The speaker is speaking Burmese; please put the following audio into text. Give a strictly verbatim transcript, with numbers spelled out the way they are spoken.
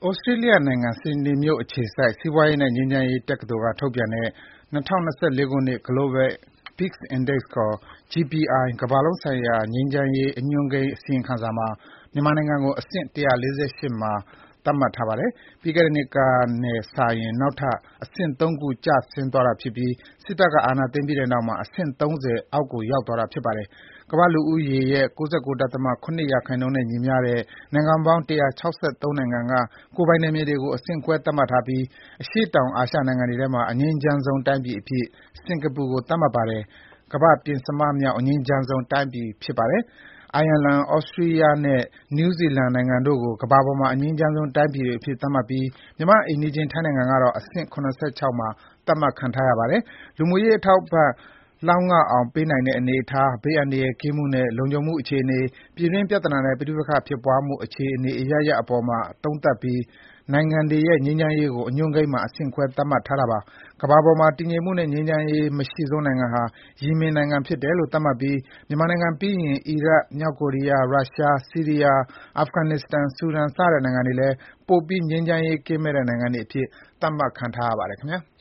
ဩစတြေးလျနိုင်ငံ ဆစ်ဒနီမြို့အခြေစိုက် စီးပွားရေးနဲ့ ငြိမ်းချမ်းရေးတက္ကသိုလ်က ထုတ်ပြန်တဲ့ ၂၀၂၄ ခုနှစ် Global Peace Index (ခေါ်) ဂျီ ပီ အိုင် ကမ္ဘာလုံးဆိုင်ရာ ငြိမ်းချမ်းရေးအညွှန်းကိန်း အစီရင်ခံစာမှာ မြန်မာနိုင်ငံကို အဆင့် ၁၄၈ မှာ သတ်မှတ်ထားပါတယ်။ ပြီးခဲ့တဲ့နှစ်ကနဲ့စာရင် နောက်ထပ် အဆင့် သုံး ခု ကျဆင်းသွားတာဖြစ်ပြီး စစ်တပ်က အာဏာသိမ်းပြီးတဲ့နောက်မှာ အဆင့် ၃၀ အောက်ကို ရောက်သွားတာဖြစ်ပါတယ်။ ကမ္ဘာ့လူဦးရေရဲ့ ၉၉.၇ ရာခိုင်နှုန်းနဲ့ညီမျှတဲ့ နိုင်ငံပေါင်း ၁၆၃ နိုင်ငံက ကိုယ်ပိုင်နယ်မြေတွေကို အဆင့်ခွဲသတ်မှတ်ထားပြီး အရှေ့တောင်အာရှနိုင်ငံတွေထဲမှာ အငြိမ်းချမ်းဆုံးတိုင်းပြည်အဖြစ် စင်္ကာပူကို သတ်မှတ်ပါတယ်။ ကမ္ဘာ့ပဉ္စမမြောက် အငြိမ်းချမ်းဆုံးတိုင်းပြည်ဖြစ်ပါတယ်။ အိုင်ယာလန်၊ သြစတြီးယားနဲ့ နယူးဇီလန်နိုင်ငံတို့ကို ကမ္ဘာပေါ်မှာ အငြိမ်းချမ်းဆုံးတိုင်းပြည်တွေအဖြစ် သတ်မှတ်ပြီး မြန်မာ့အိမ်နီးချင်း ထိုင်းနိုင်ငံကတော့ အဆင့် ၇၆ မှာ သတ်မှတ်ခံထားရပါတယ်။ လူမှုရေးအထောက်အပံ့ လောက်ငအောင် ပေးနိုင်တဲ့အနေအထား၊ ဘေးအန္တရာယ်ကင်းမှုနဲ့ လုံခြုံမှုအခြေအနေ၊ ပြည်တွင်းပြဿနာနဲ့ ပဋိပက္ခဖြစ်ပွားမှုအခြေအနေအရပ်ရပ်အပေါ်မှာ သုံးသပ်ပြီး နိုင်ငံတွေရဲ့ ငြိမ်းချမ်းရေးကို အညွှန်းကိန်းမှာ အဆင့်ခွဲ သတ်မှတ်ထားတာပါ။ ကမ္ဘာပေါ်မှာ တည်ငြိမ်မှုနဲ့ ငြိမ်းချမ်းရေးမရှိဆုံးနိုင်ငံဟာ ယီမင်နိုင်ငံဖြစ်တယ်လို့ သတ်မှတ်ပြီး မြန်မာနိုင်ငံပြီးရင် အီရတ်၊ မြောက်ကိုရီးယား၊ ရုရှား၊ ဆီးရီးယား၊ အာဖဂန်နစ္စတန်၊ ဆူဒန် စတဲ့နိုင်ငံတွေလည်း ပိုပြီး ငြိမ်းချမ်းရေးကင်းမဲ့တဲ့နိုင်ငံတွေအဖြစ် သတ်မှတ်ခံထားရပါတယ်ခင်ဗျာ။